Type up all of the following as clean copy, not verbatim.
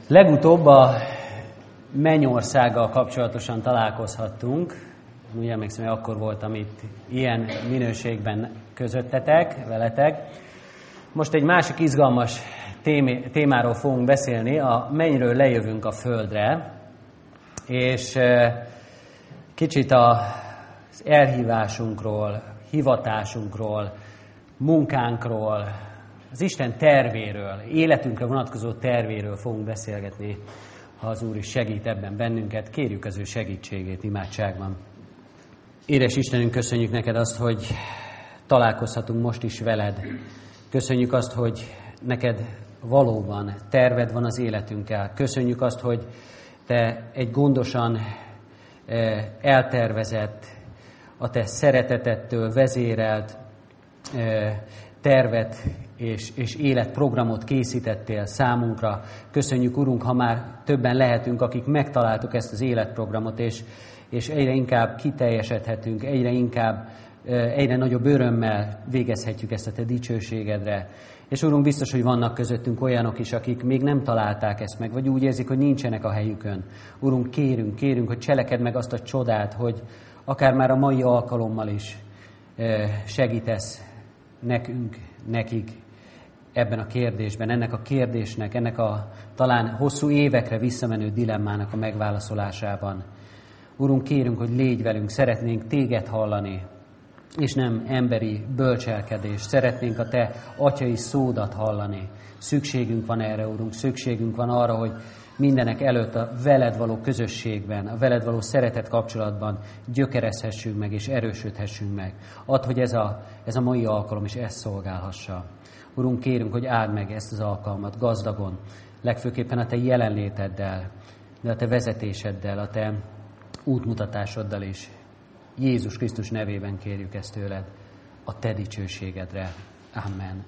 Legutóbb a Mennyországgal kapcsolatosan találkozhattunk. Úgy emlékszem, hogy akkor voltam itt ilyen minőségben közöttetek, veletek. Most egy másik izgalmas témáról fogunk beszélni, a mennyről lejövünk a földre, és kicsit az elhívásunkról, hivatásunkról, munkánkról, az Isten tervéről, életünkre vonatkozó tervéről fogunk beszélgetni, ha az Úr is segít ebben bennünket. Kérjük az ő segítségét imádságban. Édes Istenünk, köszönjük neked azt, hogy találkozhatunk most is veled. Köszönjük azt, hogy neked valóban terved van az életünkkel. Köszönjük azt, hogy te egy gondosan eltervezett, a te szeretetettől vezérelt tervet és életprogramot készítettél számunkra. Köszönjük, Urunk, ha már többen lehetünk, akik megtaláltuk ezt az életprogramot, és egyre inkább kiteljesedhetünk, egyre nagyobb örömmel végezhetjük ezt a te dicsőségedre. És Urunk, biztos, hogy vannak közöttünk olyanok is, akik még nem találták ezt meg, vagy úgy érzik, hogy nincsenek a helyükön. Urunk, kérünk, hogy cselekedd meg azt a csodát, hogy akár már a mai alkalommal is segítesz nekik ebben a kérdésben, ennek a kérdésnek, ennek a talán hosszú évekre visszamenő dilemmának a megválaszolásában. Urunk, kérünk, hogy légy velünk, szeretnénk téged hallani, és nem emberi bölcselkedést. Szeretnénk a te atyai szódat hallani. Szükségünk van erre, Urunk, szükségünk van arra, hogy mindenek előtt a veled való közösségben, a veled való szeretet kapcsolatban gyökerezhessünk meg és erősödhessünk meg. Add, hogy ez a mai alkalom is ezt szolgálhassa. Urunk, kérünk, hogy áld meg ezt az alkalmat gazdagon, legfőképpen a te jelenléteddel, de a te vezetéseddel, a te útmutatásoddal is. Jézus Krisztus nevében kérjük ezt tőled, a te dicsőségedre. Amen.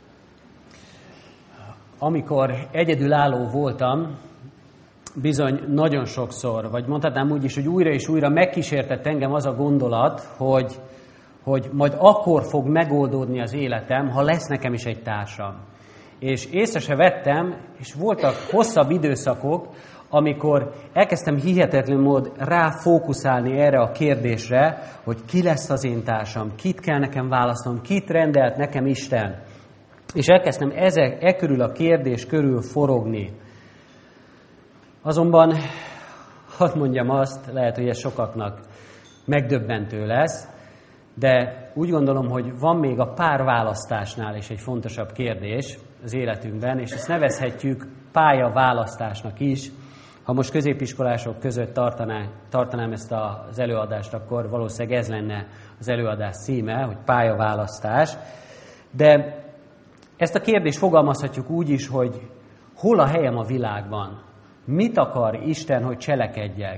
Amikor egyedülálló voltam, bizony nagyon sokszor, vagy mondhatnám úgy is, hogy újra és újra megkísértett engem az a gondolat, hogy majd akkor fog megoldódni az életem, ha lesz nekem is egy társam. És észre se vettem, és voltak hosszabb időszakok, amikor elkezdtem hihetetlen mód ráfókuszálni erre a kérdésre, hogy ki lesz az én társam, kit kell nekem választanom, kit rendelt nekem Isten. És elkezdtem körül a kérdés körül forogni. Azonban, hadd mondjam azt, lehet, hogy ez sokaknak megdöbbentő lesz, de úgy gondolom, hogy van még a párválasztásnál is egy fontosabb kérdés az életünkben, és ezt nevezhetjük pályaválasztásnak is. Ha most középiskolások között tartanám ezt az előadást, akkor valószínűleg ez lenne az előadás címe, hogy pályaválasztás. De ezt a kérdést fogalmazhatjuk úgy is, hogy hol a helyem a világban? Mit akar Isten, hogy cselekedjek?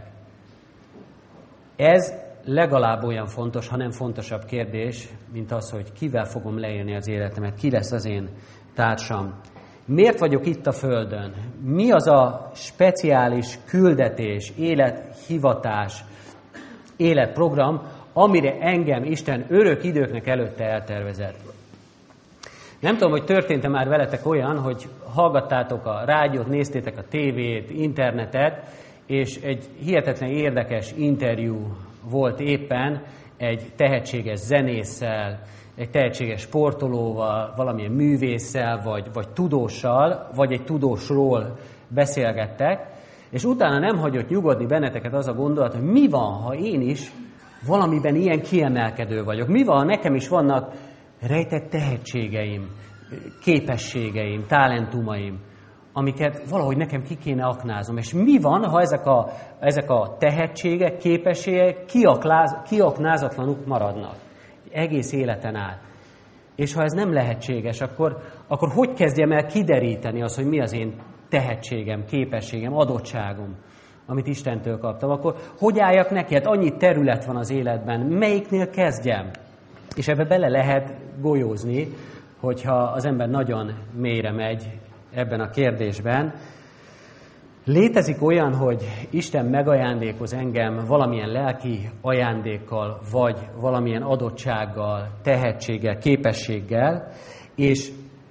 Ez legalább olyan fontos, ha nem fontosabb kérdés, mint az, hogy kivel fogom leélni az életemet, ki lesz az én társam. Miért vagyok itt a Földön? Mi az a speciális küldetés, élethivatás, életprogram, amire engem Isten örök időknek előtte eltervezett? Nem tudom, hogy történt-e már veletek olyan, hogy hallgattátok a rádiót, néztétek a tévét, internetet, és egy hihetetlen érdekes interjú volt éppen egy tehetséges zenésszel, egy tehetséges sportolóval, valamilyen művésszel, vagy tudóssal, vagy egy tudósról beszélgettek, és utána nem hagyott nyugodni benneteket az a gondolat, hogy mi van, ha én is valamiben ilyen kiemelkedő vagyok? Mi van, ha nekem is vannak rejtett tehetségeim, képességeim, talentumaim, amiket valahogy nekem ki kéne aknáznom. És mi van, ha ezek a tehetségek, képességek kiaknázatlanuk maradnak egész életen át? És ha ez nem lehetséges, akkor hogy kezdjem el kideríteni azt, hogy mi az én tehetségem, képességem, adottságom, amit Istentől kaptam? Akkor hogy álljak neki? Hát annyi terület van az életben, melyiknél kezdjem? És ebbe bele lehet golyózni, hogyha az ember nagyon mélyre megy ebben a kérdésben. Létezik olyan, hogy Isten megajándékoz engem valamilyen lelki ajándékkal, vagy valamilyen adottsággal, tehetséggel, képességgel, és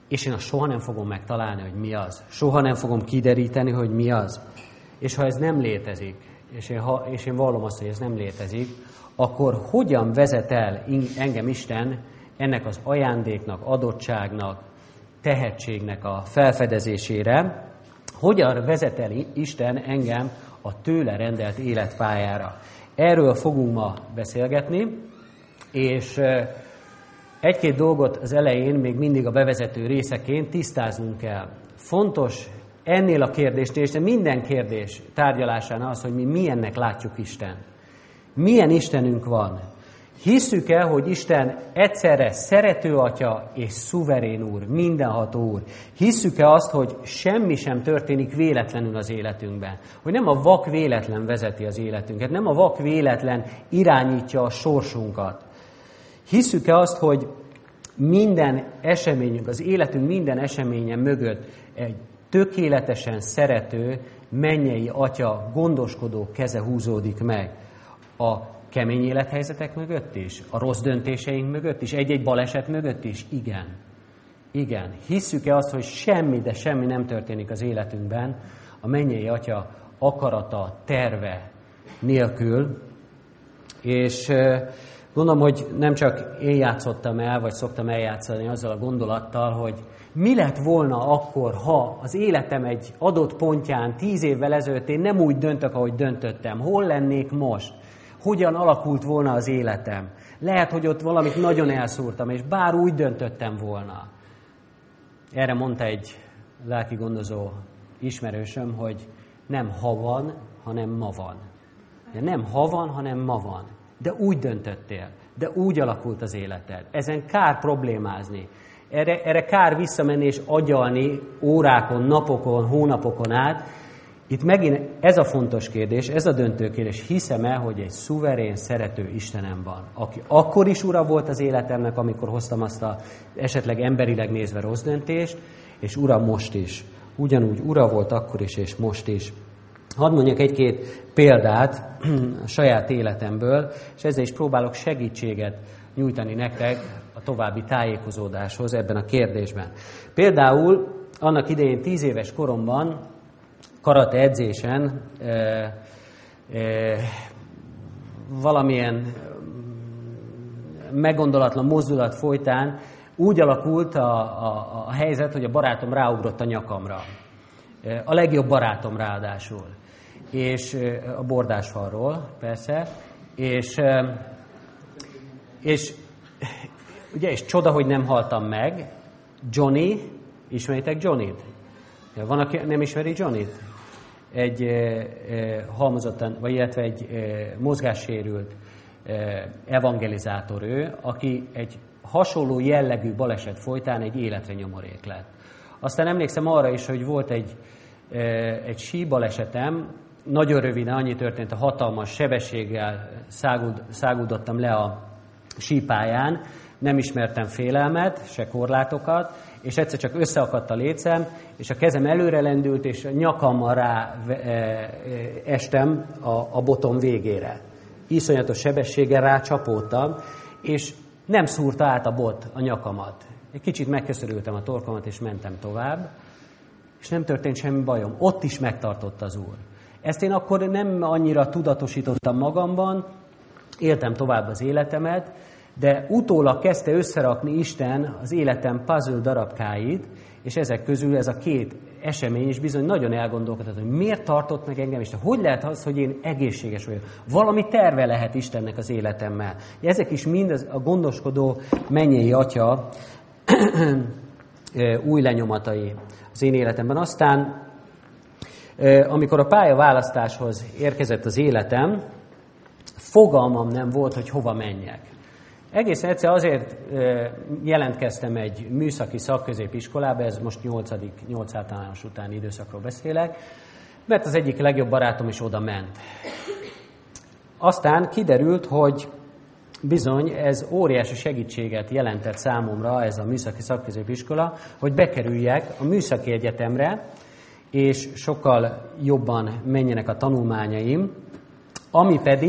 és én azt soha nem fogom megtalálni, hogy mi az. Soha nem fogom kideríteni, hogy mi az. És ha ez nem létezik, és én vallom azt, hogy ez nem létezik, akkor hogyan vezet el engem Isten ennek az ajándéknak, adottságnak, tehetségnek a felfedezésére? Hogyan vezet el Isten engem a tőle rendelt életpályára? Erről fogunk ma beszélgetni, és egy-két dolgot az elején, még mindig a bevezető részeként tisztáznunk kell. Fontos ennél a kérdésnél, és minden kérdés tárgyalásánál az, hogy mi milyennek látjuk Isten. Milyen Istenünk van? Hisszük el, hogy Isten egyszerre szerető Atya és szuverén Úr, mindenható Úr. Hisszük el azt, hogy semmi sem történik véletlenül az életünkben. Hogy nem a vak véletlen vezeti az életünket, nem a vak véletlen irányítja a sorsunkat. Hisszük el azt, hogy minden eseményünk, az életünk minden eseménye mögött egy tökéletesen szerető, mennyei Atya gondoskodó keze húzódik meg. A kemény élethelyzetek mögött is, a rossz döntéseink mögött is, egy-egy baleset mögött is? Igen. Igen. Hisszük-e azt, hogy semmi, de semmi nem történik az életünkben a mennyei Atya akarata, terve nélkül? És gondolom, hogy nem csak én játszottam el, vagy szoktam eljátszani azzal a gondolattal, hogy mi lett volna akkor, ha az életem egy adott pontján 10 évvel ezelőtt én nem úgy döntök, ahogy döntöttem. Hol lennék most? Hogyan alakult volna az életem? Lehet, hogy ott valamit nagyon elszúrtam, és bár úgy döntöttem volna. Erre mondta egy lelki gondozó ismerősöm, hogy nem ha van, hanem ma van. De nem ha van, hanem ma van. De úgy döntöttél, de úgy alakult az életed. Ezen kár problémázni. Erre kár visszamenni és agyalni órákon, napokon, hónapokon át. Itt megint ez a fontos kérdés, ez a döntő kérdés. Hiszem-e, hogy egy szuverén, szerető Istenem van, aki akkor is ura volt az életemnek, amikor hoztam azt a esetleg emberileg nézve rossz döntést, és ura most is. Ugyanúgy ura volt akkor is, és most is. Hadd mondjak egy-két példát a saját életemből, és ezzel is próbálok segítséget nyújtani nektek a további tájékozódáshoz ebben a kérdésben. Például annak idején 10 éves koromban karate edzésen valamilyen meggondolatlan mozdulat folytán úgy alakult a helyzet, hogy a barátom ráugrott a nyakamra. A legjobb barátom ráadásul. És a bordásfalról, persze. És ugye, és csoda, hogy nem haltam meg. Johnny, ismeritek Johnnyt? Van, aki nem ismeri Johnnyt? Egy halmozottan, vagy illetve egy mozgássérült evangelizátor ő, aki egy hasonló jellegű baleset folytán egy életre nyomorék lett. Aztán emlékszem arra is, hogy volt egy síbalesetem, nagyon röviden annyi történt, a hatalmas sebességgel száguldottam le a sípályán, nem ismertem félelmet, se korlátokat, és egyszer csak összeakadt a lécem, és a kezem előre lendült, és a nyakammal rá estem a botom végére. Iszonyatos sebességgel rácsapódtam, és nem szúrta át a bot a nyakamat. Egy kicsit megköszörültem a torkomat, és mentem tovább, és nem történt semmi bajom. Ott is megtartott az Úr. Ezt én akkor nem annyira tudatosítottam magamban, éltem tovább az életemet, de utólag kezdte összerakni Isten az életem puzzle darabkáit, és ezek közül ez a két esemény is bizony nagyon elgondolkodott, hogy miért tartott meg engem Isten, hogy lehet az, hogy én egészséges vagyok. Valami terve lehet Istennek az életemmel. Ezek is mind a gondoskodó mennyei Atya új lenyomatai az én életemben. Aztán, amikor a pályaválasztáshoz érkezett az életem, fogalmam nem volt, hogy hova menjek. Egész egyszer azért jelentkeztem egy műszaki szakközépiskolába, ez most 8. általános utáni időszakról beszélek, mert az egyik legjobb barátom is oda ment. Aztán kiderült, hogy bizony ez óriási segítséget jelentett számomra, ez a műszaki szakközépiskola, hogy bekerüljek a műszaki egyetemre, és sokkal jobban menjenek a tanulmányaim, ami pedig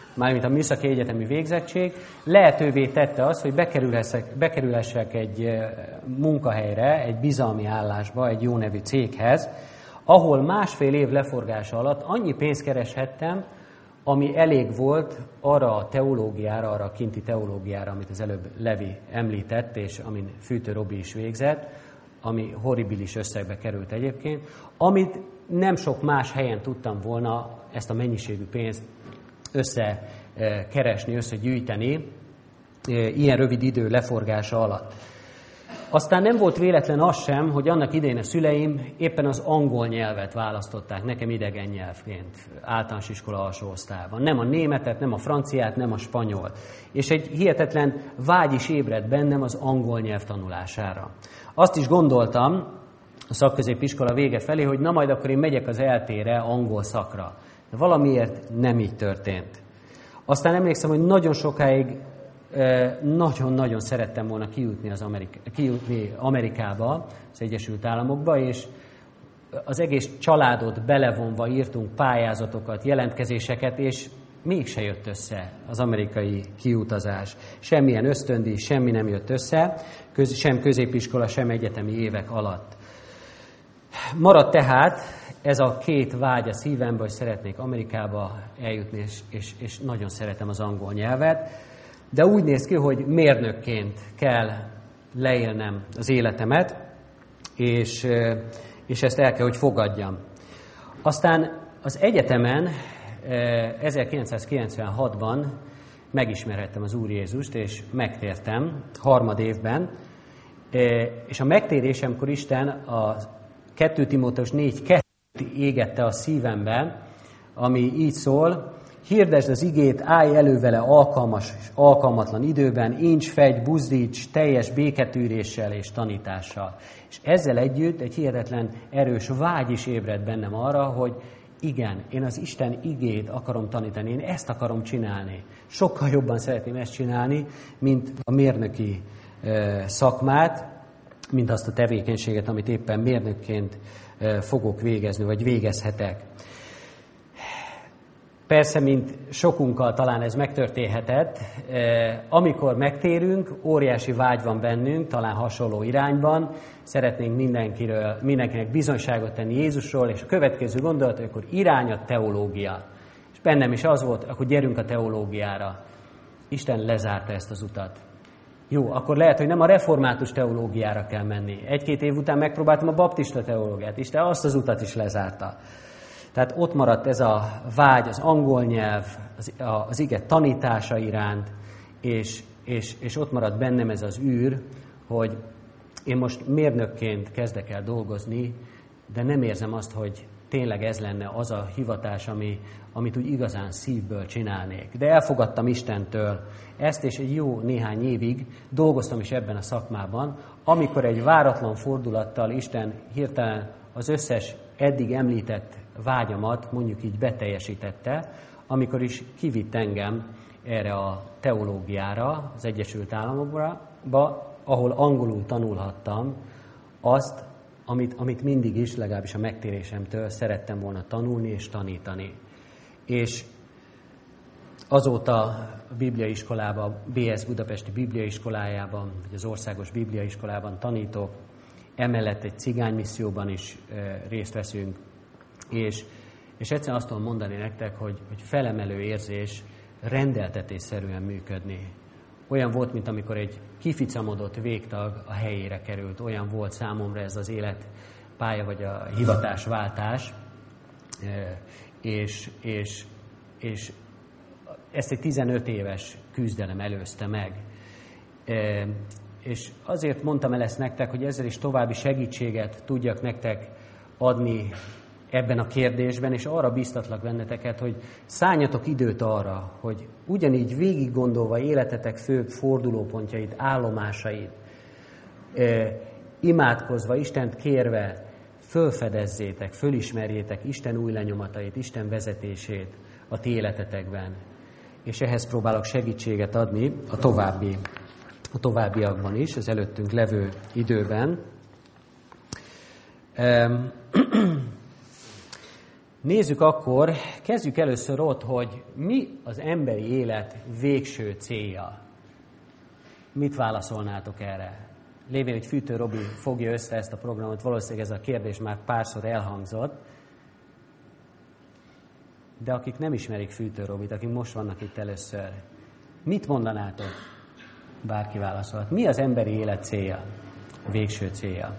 mármint a műszaki egyetemi végzettség, lehetővé tette azt, hogy bekerülhessek egy munkahelyre, egy bizalmi állásba, egy jó nevű céghez, ahol másfél év leforgása alatt annyi pénzt kereshettem, ami elég volt arra a teológiára, arra a kinti teológiára, amit az előbb Levi említett, és amin Fűtő Robi is végzett, ami horribilis összegbe került egyébként, amit nem sok más helyen tudtam volna ezt a mennyiségű pénzt összekeresni, összegyűjteni ilyen rövid idő leforgása alatt. Aztán nem volt véletlen az sem, hogy annak idején a szüleim éppen az angol nyelvet választották nekem idegen nyelvként általános iskola alsó osztályban. Nem a németet, nem a franciát, nem a spanyolt. És egy hihetetlen vágy is ébredt bennem az angol nyelv tanulására. Azt is gondoltam a szakközépiskola vége felé, hogy na majd akkor én megyek az ELTE-re angol szakra. De valamiért nem így történt. Aztán emlékszem, hogy nagyon sokáig nagyon-nagyon szerettem volna kijutni Amerikába, az Egyesült Államokba, és az egész családot belevonva írtunk pályázatokat, jelentkezéseket, és mégse jött össze az amerikai kiutazás. Semmilyen ösztöndíj, semmi nem jött össze, sem középiskola, sem egyetemi évek alatt. Maradt tehát ez a két vágy a szívemben, hogy szeretnék Amerikába eljutni, és nagyon szeretem az angol nyelvet. De úgy néz ki, hogy mérnökként kell leélnem az életemet, és ezt el kell, hogy fogadjam. Aztán az egyetemen 1996-ban megismerhettem az Úr Jézust, és megtértem harmadévben, és a megtérésemkor Isten a 2 Timóteus 4:2 égette a szívembe, ami így szól: hirdesd az igét, állj elő vele alkalmas és alkalmatlan időben, incs, fegy, buzdíts, teljes béketűréssel és tanítással. És ezzel együtt egy hihetetlen erős vágy is ébredt bennem arra, hogy igen, én az Isten igét akarom tanítani, én ezt akarom csinálni. Sokkal jobban szeretném ezt csinálni, mint a mérnöki szakmát, mint azt a tevékenységet, amit éppen mérnökként fogok végezni, vagy végezhetek. Persze, mint sokunkkal talán ez megtörténhetett, amikor megtérünk, óriási vágy van bennünk, talán hasonló irányban, szeretnénk mindenkinek bizonyságot tenni Jézusról, és a következő gondolat, hogy akkor irány a teológia. És bennem is az volt, akkor gyerünk a teológiára. Isten lezárta ezt az utat. Jó, akkor lehet, hogy nem a református teológiára kell menni. 1-2 év után megpróbáltam a baptista teológiát, Isten azt az utat is lezárta. Tehát ott maradt ez a vágy, az angol nyelv, az ige tanítása iránt, és ott maradt bennem ez az űr, hogy én most mérnökként kezdek el dolgozni, de nem érzem azt, hogy tényleg ez lenne az a hivatás, amit úgy igazán szívből csinálnék. De elfogadtam Istentől ezt, és egy jó néhány évig dolgoztam is ebben a szakmában, amikor egy váratlan fordulattal Isten hirtelen az összes eddig említett vágyamat mondjuk így beteljesítette, amikor is kivitt engem erre a teológiára, az Egyesült Államokba, ahol angolul tanulhattam azt, amit mindig is, legalábbis a megtérésemtől szerettem volna tanulni és tanítani. És azóta a bibliaiskolában, BS Budapesti Bibliaiskolájában, vagy az Országos Bibliaiskolában tanítok, emellett egy cigánymisszióban is részt veszünk, és egyszerűen azt tudom mondani nektek, hogy felemelő érzés rendeltetésszerűen működni. Olyan volt, mint amikor egy kificamodott végtag a helyére került. Olyan volt számomra ez az életpálya, vagy a hivatásváltás, és ezt egy 15 éves küzdelem előzte meg. És azért mondtam el ezt nektek, hogy ezzel is további segítséget tudjak nektek adni ebben a kérdésben, és arra bíztatlak benneteket, hogy szálljatok időt arra, hogy ugyanígy végig gondolva életetek főbb fordulópontjait, állomásait, imádkozva, Istent kérve, fölfedezzétek, fölismerjétek Isten új lenyomatait, Isten vezetését a ti életetekben. És ehhez próbálok segítséget adni a továbbiakban is, az előttünk levő időben. Nézzük akkor, kezdjük először ott, hogy mi az emberi élet végső célja. Mit válaszolnátok erre? Lévén, hogy Fűtő Robi fogja össze ezt a programot, valószínűleg ez a kérdés már párszor elhangzott, de akik nem ismerik Fűtő Robit, akik most vannak itt először, mit mondanátok? Bárki válaszolhat. Mi az emberi élet célja? A végső célja?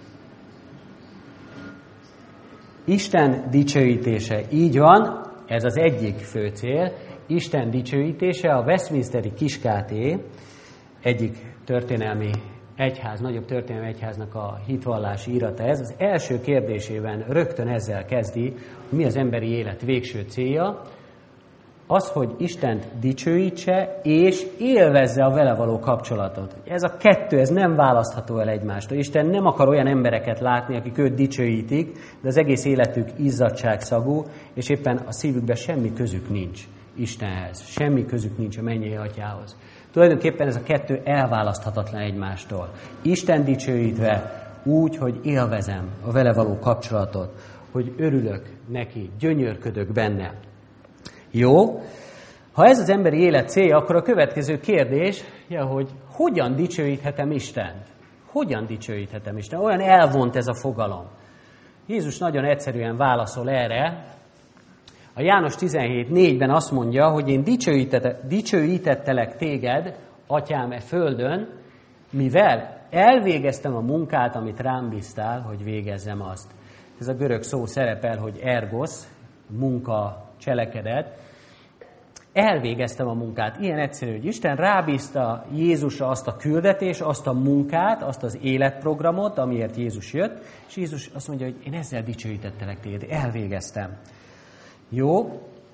Isten dicsőítése. Így van, ez az egyik fő cél. Isten dicsőítése, a Westminsteri Kiskáté, egyik történelmi egyház, nagyobb történelmi egyháznak a hitvallási irata ez. Az első kérdésében rögtön ezzel kezdi, hogy mi az emberi élet végső célja. Az, hogy Istent dicsőítse, és élvezze a vele való kapcsolatot. Ez a kettő, ez nem választható el egymástól. Isten nem akar olyan embereket látni, akik őt dicsőítik, de az egész életük izzadságszagú, és éppen a szívükben semmi közük nincs Istenhez. Semmi közük nincs a mennyei Atyához. Tulajdonképpen ez a kettő elválaszthatatlan egymástól. Isten dicsőítve úgy, hogy élvezem a vele való kapcsolatot, hogy örülök neki, gyönyörködök benne. Jó, ha ez az emberi élet célja, akkor a következő kérdés, hogy hogyan dicsőíthetem Istent? Hogyan dicsőíthetem Istent? Olyan elvont ez a fogalom. Jézus nagyon egyszerűen válaszol erre. A János 17:4-ben azt mondja, hogy én dicsőítettelek téged, Atyám, e földön, mivel elvégeztem a munkát, amit rám bíztál, hogy végezzem azt. Ez a görög szó szerepel, hogy ergos, munka, cselekedet. Elvégeztem a munkát. Ilyen egyszerű, hogy Isten rábízta Jézusra azt a küldetést, azt a munkát, azt az életprogramot, amiért Jézus jött, és Jézus azt mondja, hogy én ezzel dicsőítettelek téged, elvégeztem. Jó.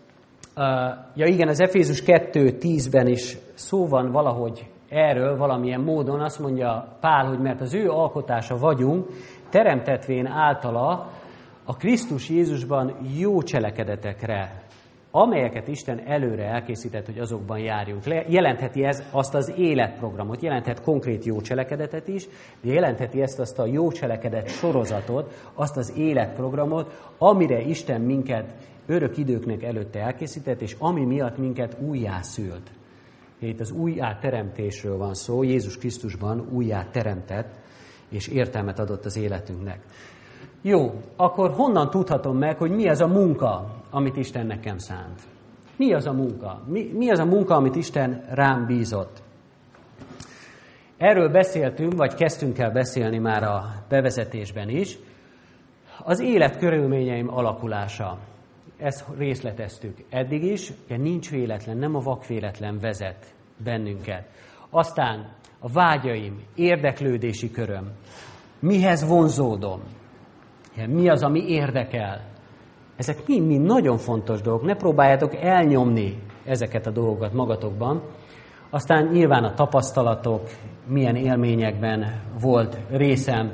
Ja igen, az Efézus 2:10-ben is szó van valahogy erről, valamilyen módon azt mondja Pál, hogy mert az ő alkotása vagyunk, teremtetvén általa a Krisztus Jézusban jó cselekedetekre, amelyeket Isten előre elkészített, hogy azokban járjunk. Jelentheti ez azt az életprogramot, jelenthet konkrét jó cselekedetet is, de jelentheti ezt azt a jó cselekedet sorozatot, azt az életprogramot, amire Isten minket örök időknek előtte elkészített, és ami miatt minket újjászült. Itt az újjáteremtésről van szó, Jézus Krisztusban újjáteremtett, és értelmet adott az életünknek. Jó, akkor honnan tudhatom meg, hogy mi az a munka, amit Isten nekem szánt? Mi az a munka? Mi az a munka, amit Isten rám bízott? Erről beszéltünk, vagy kezdtünk el beszélni már a bevezetésben is. Az életkörülményeim alakulása. Ezt részleteztük eddig is, de nincs véletlen, nem a vakvéletlen vezet bennünket. Aztán a vágyaim, érdeklődési köröm. Mihez vonzódom? Mi az, ami érdekel? Ezek mind nagyon fontos dolgok. Ne próbáljátok elnyomni ezeket a dolgokat magatokban. Aztán nyilván a tapasztalatok, milyen élményekben volt részem.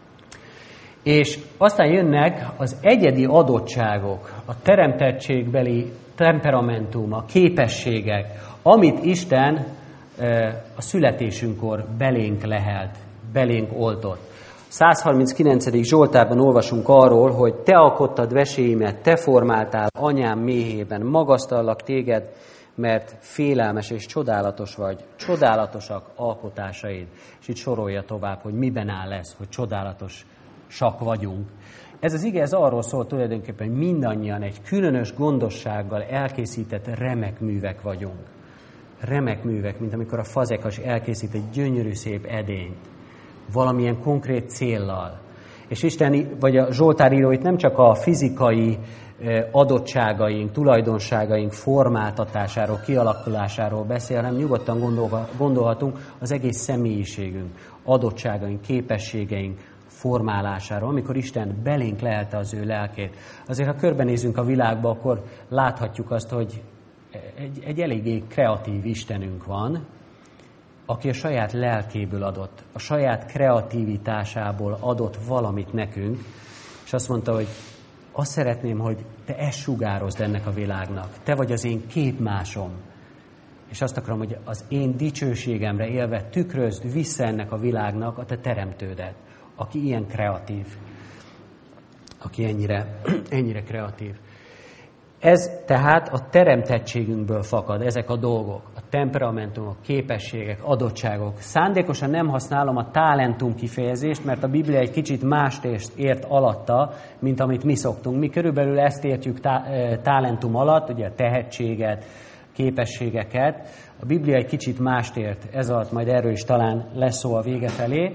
És aztán jönnek az egyedi adottságok, a teremtettségbeli temperamentum, a képességek, amit Isten a születésünkkor belénk lehelt, belénk oltott. 139. Zsoltárban olvasunk arról, hogy te alkottad veséimet, te formáltál anyám méhében, magasztallak téged, mert félelmes és csodálatos vagy, csodálatosak alkotásaid. És itt sorolja tovább, hogy miben áll ez, hogy csodálatosak vagyunk. Ez az ige, ez arról szól tulajdonképpen, hogy mindannyian egy különös gondossággal elkészített remek művek vagyunk. Remek művek, mint amikor a fazekas elkészít egy gyönyörű szép edényt, valamilyen konkrét céllal. És Isten, vagy a Zsoltáríró itt nem csak a fizikai adottságaink, tulajdonságaink formáltatásáról, kialakulásáról beszél, hanem nyugodtan gondolhatunk az egész személyiségünk, adottságaink, képességeink formálásáról, amikor Isten belénk lehelte az ő lelkét. Azért, ha körbenézünk a világba, akkor láthatjuk azt, hogy egy eléggé kreatív Istenünk van, aki a saját lelkéből adott, a saját kreativitásából adott valamit nekünk, és azt mondta, hogy azt szeretném, hogy te ezt sugározd ennek a világnak. Te vagy az én képmásom. És azt akarom, hogy az én dicsőségemre élve tükrözd vissza ennek a világnak a te teremtődet, aki ilyen kreatív. aki ennyire kreatív. Ez tehát a teremtettségünkből fakad, ezek a dolgok, a temperamentumok, képességek, adottságok. Szándékosan nem használom a talentum kifejezést, mert a Biblia egy kicsit mást ért alatta, mint amit mi szoktunk. Mi körülbelül ezt értjük talentum alatt, ugye a tehetséget, képességeket. A Biblia egy kicsit mást ért ez alatt, majd erről is talán lesz szó a vége felé.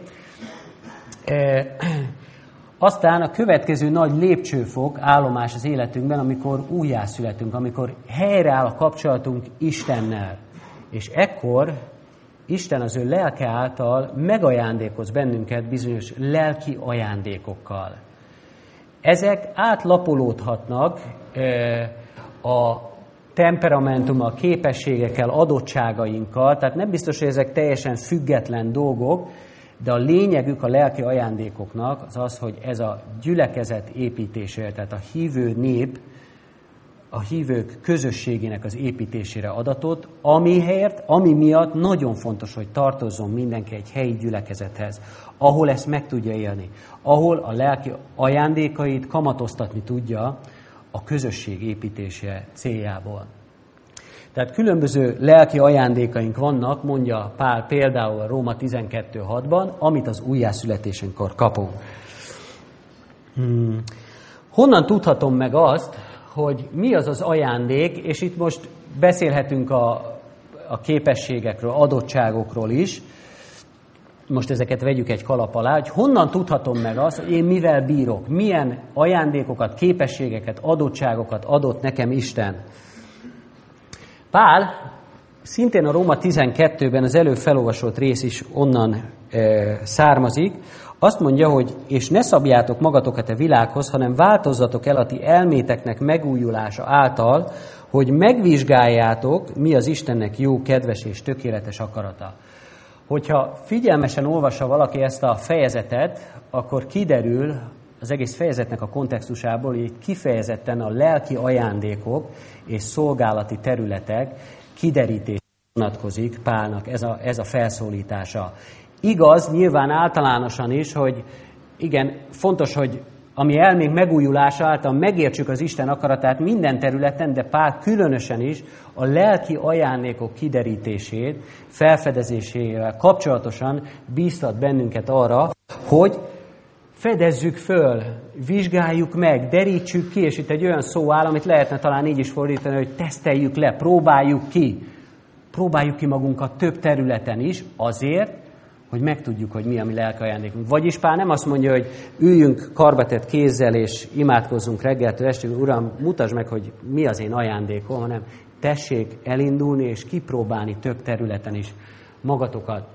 Aztán a következő nagy lépcsőfok, állomás az életünkben, amikor újjászületünk, amikor helyreáll a kapcsolatunk Istennel. És ekkor Isten az ő lelke által megajándékoz bennünket bizonyos lelki ajándékokkal. Ezek átlapolódhatnak a temperamentummal, képességekkel, adottságainkkal, tehát nem biztos, hogy ezek teljesen független dolgok, de a lényegük a lelki ajándékoknak az az, hogy ez a gyülekezet építésére, tehát a hívő nép, a hívők közösségének az építésére adatot, ami miatt nagyon fontos, hogy tartozzon mindenki egy helyi gyülekezethez, ahol ezt meg tudja élni, ahol a lelki ajándékait kamatoztatni tudja a közösség építése céljából. Tehát különböző lelki ajándékaink vannak, mondja Pál például a Róma 12.6-ban, amit az újjászületésenkor kapunk. Honnan tudhatom meg azt, hogy mi az az ajándék, és itt most beszélhetünk a képességekről, adottságokról is, most ezeket vegyük egy kalap alá, hogy honnan tudhatom meg azt, hogy én mivel bírok, milyen ajándékokat, képességeket, adottságokat adott nekem Isten. Pál szintén a Róma 12-ben az előbb felolvasott rész is onnan származik. Azt mondja, hogy és ne szabjátok magatokat a világhoz, hanem változzatok el a ti elméteknek megújulása által, hogy megvizsgáljátok, mi az Istennek jó, kedves és tökéletes akarata. Hogyha figyelmesen olvassa valaki ezt a fejezetet, akkor kiderül az egész fejezetnek a kontextusából, hogy kifejezetten a lelki ajándékok és szolgálati területek kiderítésére vonatkozik Pálnak ez a felszólítása. Igaz, nyilván általánosan is, hogy igen, fontos, hogy a mi elménk megújulása által megértsük az Isten akaratát minden területen, de Pál különösen is a lelki ajándékok kiderítését, felfedezésével kapcsolatosan bíztat bennünket arra, hogy fedezzük föl, vizsgáljuk meg, derítsük ki, és itt egy olyan szó áll, amit lehetne talán így is fordítani, hogy teszteljük le, próbáljuk ki. Próbáljuk ki magunkat több területen is, azért, hogy megtudjuk, hogy mi a mi lelki ajándékunk. Vagyis Pál nem azt mondja, hogy üljünk karbatett kézzel, és imádkozzunk reggeltől estig, Uram, mutasd meg, hogy mi az én ajándékom, hanem tessék elindulni, és kipróbálni több területen is magatokat.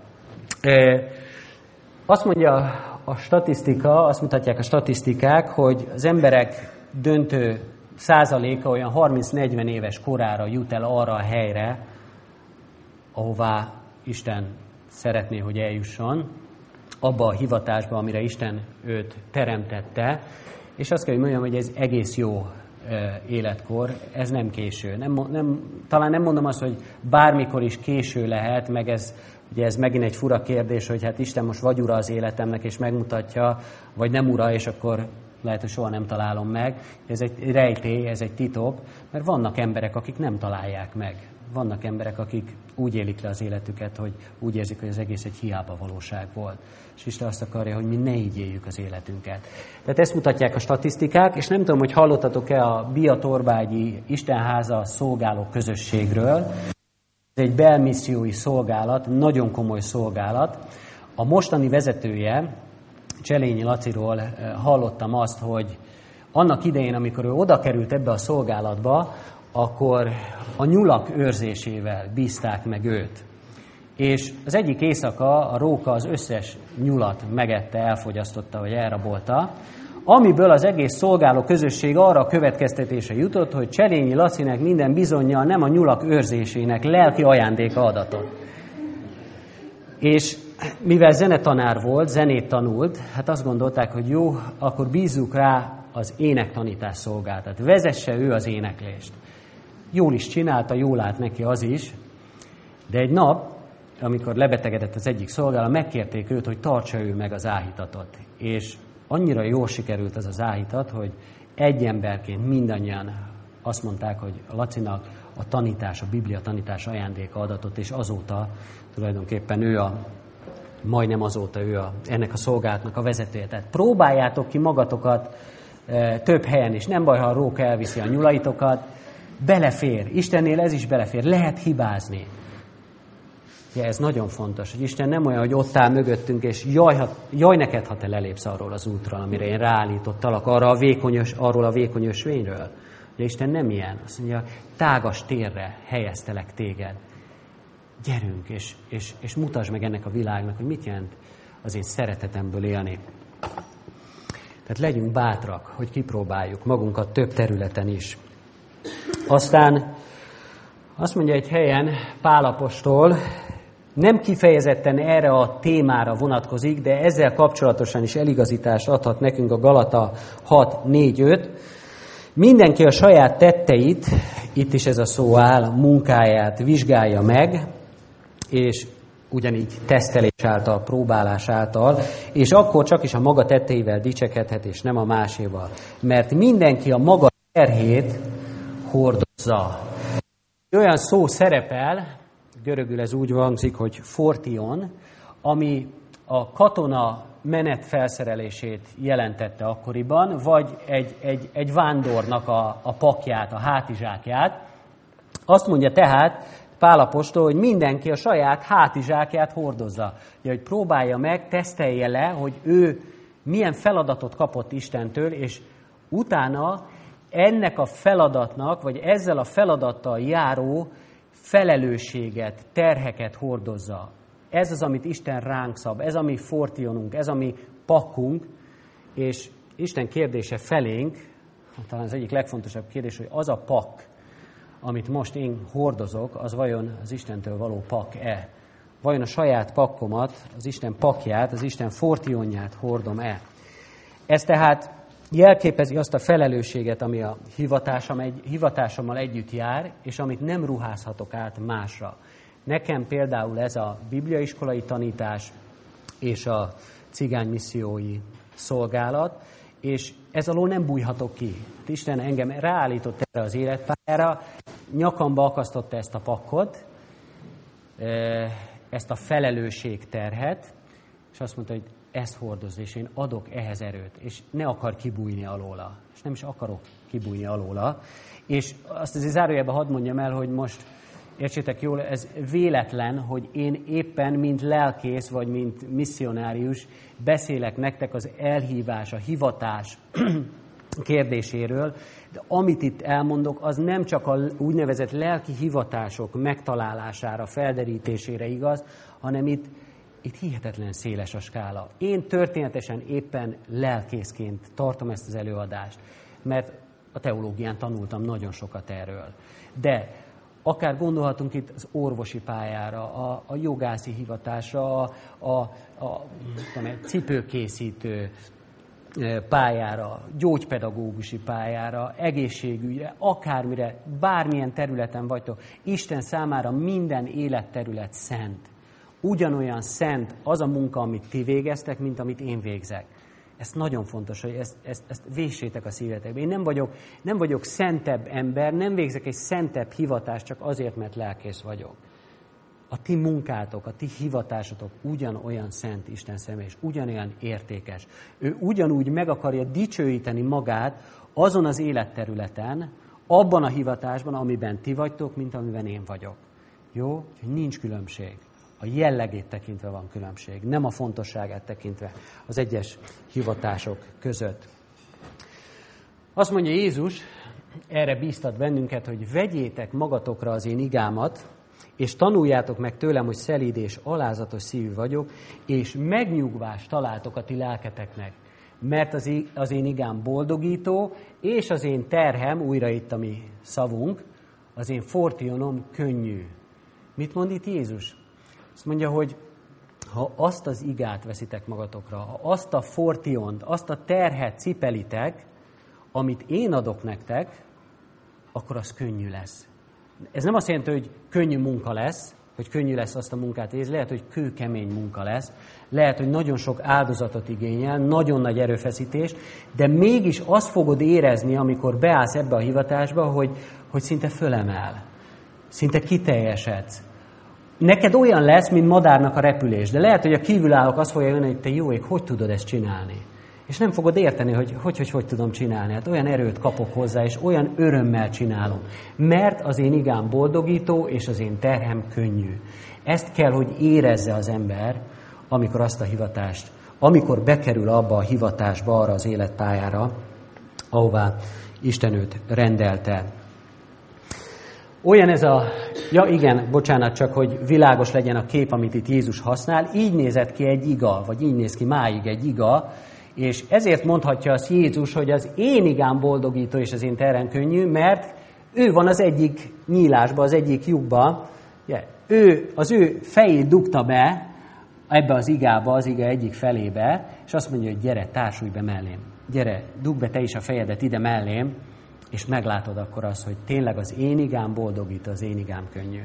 Azt mondja a statisztika, azt mutatják a statisztikák, hogy az emberek döntő százaléka olyan 30-40 éves korára jut el arra a helyre, ahová Isten szeretné, hogy eljusson, abba a hivatásba, amire Isten őt teremtette, és azt kell, hogy mondjam, hogy ez egész jó életkor, ez nem késő. Talán nem mondom azt, hogy bármikor is késő lehet, meg ugye ez megint egy fura kérdés, hogy hát Isten most vagy ura az életemnek, és megmutatja, vagy nem ura, és akkor lehet, hogy soha nem találom meg. Ez egy rejtély, ez egy titok, mert vannak emberek, akik nem találják meg. Vannak emberek, akik úgy élik le az életüket, hogy úgy érzik, hogy az egész egy hiába valóság volt. És Isten azt akarja, hogy mi ne így éljük az életünket. Tehát ezt mutatják a statisztikák, és nem tudom, hogy hallottatok-e a Bia-Torbágyi Istenháza szolgáló közösségről. Ez egy belmissziói szolgálat, nagyon komoly szolgálat. A mostani vezetője, Cselényi Laciról hallottam azt, hogy annak idején, amikor ő oda került ebbe a szolgálatba, akkor a nyulak őrzésével bízták meg őt. És az egyik éjszaka a róka az összes nyulat megette, elfogyasztotta, vagy elrabolta, amiből az egész szolgáló közösség arra a következtetése jutott, hogy Cselényi Lacinek minden bizonnyal nem a nyulak őrzésének lelki ajándéka adatott. És mivel zenetanár volt, zenét tanult, hát azt gondolták, hogy jó, akkor bízzuk rá az énektanítás szolgálatát. Vezesse ő az éneklést. Jól is csinálta, jól állt neki az is, de egy nap, amikor lebetegedett az egyik szolgálat, megkérték őt, hogy tartsa ő meg az áhítatot. És annyira jól sikerült ez az áhítat, hogy egy emberként mindannyian azt mondták, hogy Lacinak a tanítás, a Biblia tanítás ajándéka adatot, és azóta tulajdonképpen majdnem azóta ő ennek a szolgálatnak a vezetője. Tehát próbáljátok ki magatokat több helyen is. Nem baj, ha a róka elviszi a nyulaitokat. Belefér. Istennél ez is belefér. Lehet hibázni. Ja, ez nagyon fontos, hogy Isten nem olyan, hogy ott áll mögöttünk, és jaj neked, ha te lelépsz arról az útról, amire én ráállítottalak, arról a vékony ösvényről. Ugye Isten nem ilyen. Azt mondja, tágas térre helyeztelek téged. Gyerünk, és mutasd meg ennek a világnak, hogy mit jelent az én szeretetemből élni. Tehát legyünk bátrak, hogy kipróbáljuk magunkat több területen is. Aztán azt mondja egy helyen Pál apostol, nem kifejezetten erre a témára vonatkozik, de ezzel kapcsolatosan is eligazítást adhat nekünk a Galata 6:4-5. Mindenki a saját tetteit, itt is ez a szó áll, munkáját vizsgálja meg, és ugyanígy tesztelés által, próbálás által, és akkor csak is a maga tetteivel dicsekedhet, és nem a máséval. Mert mindenki a maga terhét hordozza. Olyan szó szerepel, görögül ez úgy hangzik, hogy fortion, ami a katona menet felszerelését jelentette akkoriban, vagy egy vándornak a pakját, a hátizsákját. Azt mondja tehát Pál apostol, hogy mindenki a saját hátizsákját hordozza. Ugye, hogy próbálja meg, tesztelje le, hogy ő milyen feladatot kapott Istentől, és utána ennek a feladatnak, vagy ezzel a feladattal járó felelősséget, terheket hordozza. Ez az, amit Isten ránk szab, ez a mi fortionunk, ez a mi pakkunk, és Isten kérdése felénk, talán az egyik legfontosabb kérdés, hogy az a pakk, amit most én hordozok, az vajon az Istentől való pakk-e? Vajon a saját pakkomat, az Isten pakját, az Isten fortionját hordom-e? Ez tehát jelképezi azt a felelősséget, ami a hivatásommal együtt jár, és amit nem ruházhatok át másra. Nekem például ez a bibliaiskolai tanítás és a cigánymissziói szolgálat, és ez alól nem bújhatok ki. Isten engem ráállított erre az életpályára, nyakamba akasztotta ezt a pakkot, ezt a felelősségterhet, és azt mondta, hogy ezt hordozz, és én adok ehhez erőt, és ne akar kibújni alóla. És nem is akarok kibújni alóla. És azt azért zárójelben hadd mondjam el, hogy most, értsétek jól, ez véletlen, hogy én éppen, mint lelkész, vagy mint misszionárius beszélek nektek az elhívás, a hivatás kérdéséről, de amit itt elmondok, az nem csak a úgynevezett lelki hivatások megtalálására, felderítésére igaz, hanem itt hihetetlen széles a skála. Én történetesen éppen lelkészként tartom ezt az előadást, mert a teológián tanultam nagyon sokat erről. De akár gondolhatunk itt az orvosi pályára, a jogászi hivatásra, a cipőkészítő pályára, gyógypedagógusi pályára, egészségügyre, akármire, bármilyen területen vagytok. Isten számára minden életterület szent. Ugyanolyan szent az a munka, amit ti végeztek, mint amit én végzek. Ez nagyon fontos, hogy ezt véssétek a szívetekbe. Én nem vagyok szentebb ember, nem végzek egy szentebb hivatást csak azért, mert lelkész vagyok. A ti munkátok, a ti hivatásotok ugyanolyan szent Isten személy, és ugyanolyan értékes. Ő ugyanúgy meg akarja dicsőíteni magát azon az életterületen, abban a hivatásban, amiben ti vagytok, mint amiben én vagyok. Jó? Nincs különbség. A jellegét tekintve van különbség, nem a fontosságát tekintve az egyes hivatások között. Azt mondja Jézus, erre bíztat bennünket, hogy vegyétek magatokra az én igámat, és tanuljátok meg tőlem, hogy szelíd és alázatos szívű vagyok, és megnyugvást találtok a ti lelketeknek. Mert az én igám boldogító, és az én terhem, újra itt a mi szavunk, az én fortionom könnyű. Mit mond itt Jézus? Azt mondja, hogy ha azt az igát veszitek magatokra, ha azt a fortiont, azt a terhet cipelitek, amit én adok nektek, akkor az könnyű lesz. Ez nem azt jelenti, hogy könnyű munka lesz, hogy könnyű lesz azt a munkát végezni, lehet, hogy kőkemény munka lesz, lehet, hogy nagyon sok áldozatot igényel, nagyon nagy erőfeszítés, de mégis azt fogod érezni, amikor beállsz ebbe a hivatásba, hogy szinte fölemel, szinte kiteljesedsz. Neked olyan lesz, mint madárnak a repülés, de lehet, hogy a kívülállók azt fogja jönni, hogy te jó ég, hogy tudod ezt csinálni? És nem fogod érteni, hogy tudom csinálni. Hát olyan erőt kapok hozzá, és olyan örömmel csinálom. Mert az én igám boldogító, és az én terhem könnyű. Ezt kell, hogy érezze az ember, amikor azt a hivatást, amikor bekerül abba a hivatásba, arra az életpályára, ahová Isten őt rendelte. Olyan ez a... Ja igen, bocsánat, csak hogy világos legyen a kép, amit itt Jézus használ. Így nézett ki egy iga, vagy így néz ki máig egy iga, és ezért mondhatja azt Jézus, hogy az én igám boldogító és az én terhem könnyű, mert ő van az egyik nyílásba, az egyik lyukba. Az ő fejét dugta be ebbe az igába, az iga egyik felébe, és azt mondja, hogy gyere, társulj be mellém. Gyere, dugd be te is a fejedet ide mellém, és meglátod akkor azt, hogy tényleg az én igám boldogító, az én igám könnyű.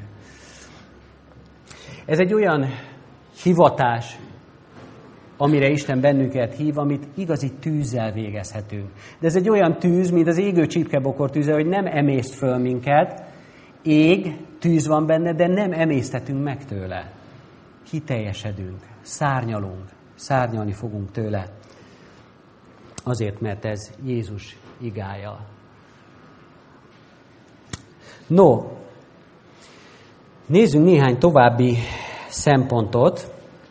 Ez egy olyan hivatás, amire Isten bennünket hív, amit igazi tűzzel végezhetünk. De ez egy olyan tűz, mint az égő csipkebokor tűze, hogy nem emészt föl minket, ég, tűz van benne, de nem emésztetünk meg tőle. Kiteljesedünk, szárnyalni fogunk tőle. Azért, mert ez Jézus igája. No, nézzünk néhány további szempontot.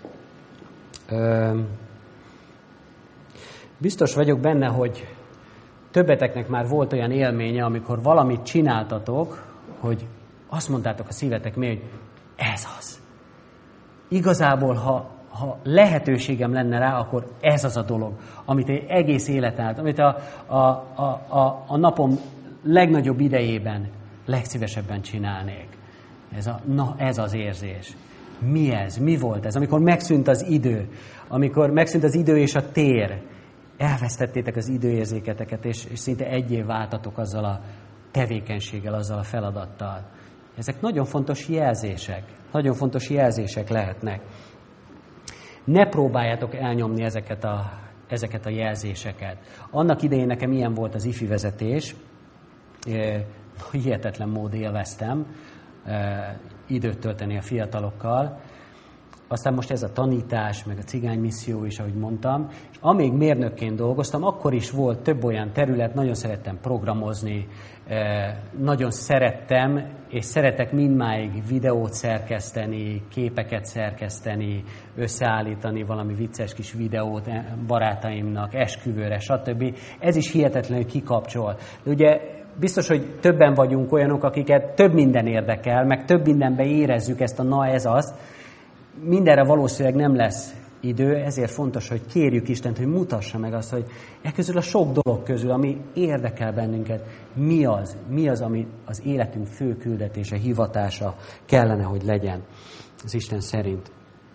Biztos vagyok benne, hogy többeteknek már volt olyan élménye, amikor valamit csináltatok, hogy azt mondtátok a szívetek mély, hogy ez az. Igazából, ha lehetőségem lenne rá, akkor ez az a dolog, amit egy egész élet át, amit a napom legnagyobb idejében legszívesebben csinálnék. Ez az érzés. Mi ez? Mi volt ez? Amikor megszűnt az idő, és a tér, elvesztettétek az időérzéketeket, és szinte egyé váltatok azzal a tevékenységgel, azzal a feladattal. Ezek nagyon fontos jelzések lehetnek. Ne próbáljátok elnyomni ezeket a jelzéseket. Annak idején nekem ilyen volt az ifi vezetés, hihetetlen mód élveztem időt tölteni a fiatalokkal. Aztán most ez a tanítás, meg a cigánymisszió is, ahogy mondtam. És amíg mérnökként dolgoztam, akkor is volt több olyan terület, nagyon szerettem programozni, nagyon szerettem, és szeretek mindmáig videót szerkeszteni, képeket szerkeszteni, összeállítani valami vicces kis videót barátaimnak, esküvőre, stb. Ez is hihetetlenül kikapcsol. De ugye biztos, hogy többen vagyunk olyanok, akiket több minden érdekel, meg több mindenben érezzük ezt a ez az. Mindenre valószínűleg nem lesz idő, ezért fontos, hogy kérjük Istent, hogy mutassa meg azt, hogy közül a sok dolog közül, ami érdekel bennünket, mi az, ami az életünk fő küldetése, hivatása kellene, hogy legyen az Isten szerint.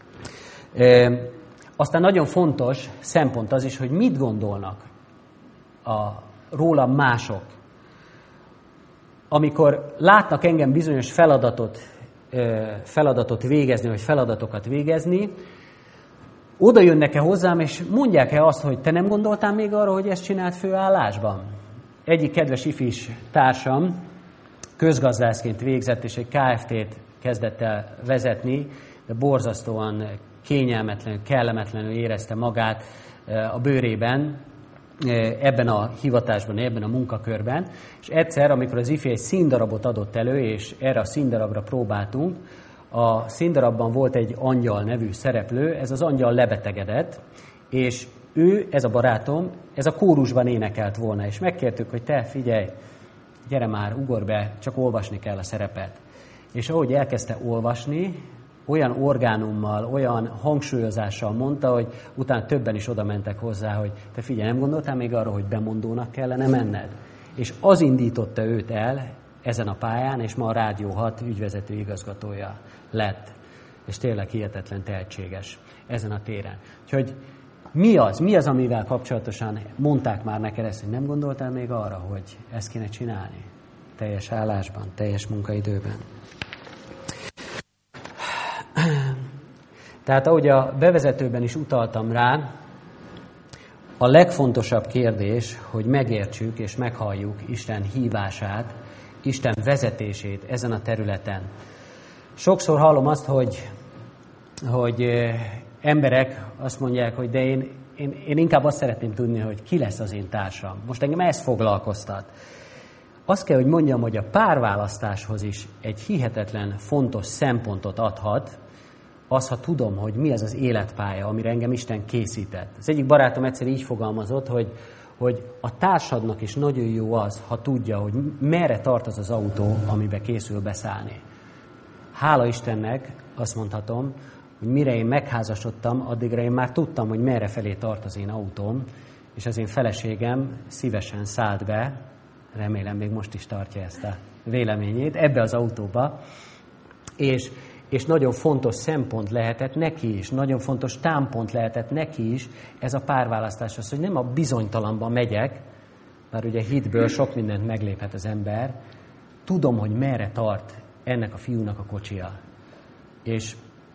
Aztán nagyon fontos szempont az is, hogy mit gondolnak rólam mások. Amikor látnak engem bizonyos feladatot végezni, vagy feladatokat végezni, oda jönnek-e hozzám, és mondják-e azt, hogy te nem gondoltál még arra, hogy ezt csinált főállásban? Egyik kedves ifis társam közgazdászként végzett, és egy Kft-t kezdett el vezetni, de borzasztóan kényelmetlenül, kellemetlenül érezte magát a bőrében, ebben a hivatásban, ebben a munkakörben, és egyszer, amikor az ifi egy színdarabot adott elő, és erre a színdarabra próbáltunk, a színdarabban volt egy angyal nevű szereplő, ez az angyal lebetegedett, és ő, ez a barátom, ez a kórusban énekelt volna, és megkértük, hogy te figyelj, gyere már, ugorj be, csak olvasni kell a szerepet. És ahogy elkezdte olvasni, olyan orgánummal, olyan hangsúlyozással mondta, hogy utána többen is oda mentek hozzá, hogy te figyelj, nem gondoltál még arra, hogy bemondónak kellene menned? És az indította őt el ezen a pályán, és ma a Rádió 6 ügyvezető igazgatója lett. És tényleg hihetetlen tehetséges ezen a téren. Úgyhogy mi az, amivel kapcsolatosan mondták már neked ezt, hogy nem gondoltál még arra, hogy ezt kéne csinálni? Teljes állásban, teljes munkaidőben. Tehát ahogy a bevezetőben is utaltam rá, a legfontosabb kérdés, hogy megértsük és meghalljuk Isten hívását, Isten vezetését ezen a területen. Sokszor hallom azt, hogy emberek azt mondják, hogy de én inkább azt szeretném tudni, hogy ki lesz az én társam. Most engem ez foglalkoztat. Azt kell, hogy mondjam, hogy a párválasztáshoz is egy hihetetlen fontos szempontot adhat, az, ha tudom, hogy mi az az életpálya, amire engem Isten készített. Az egyik barátom egyszer így fogalmazott, hogy a társadnak is nagyon jó az, ha tudja, hogy merre tart az az autó, amibe készül beszállni. Hála Istennek azt mondhatom, hogy mire én megházasodtam, addigra én már tudtam, hogy merre felé tart az én autóm, és az én feleségem szívesen szállt be, remélem még most is tartja ezt a véleményét, ebbe az autóba, és nagyon fontos szempont lehetett neki is, nagyon fontos támpont lehetett neki is ez a párválasztás, az, hogy nem a bizonytalanba megyek, bár ugye hitből sok mindent megléphet az ember, tudom, hogy merre tart ennek a fiúnak a kocsia. És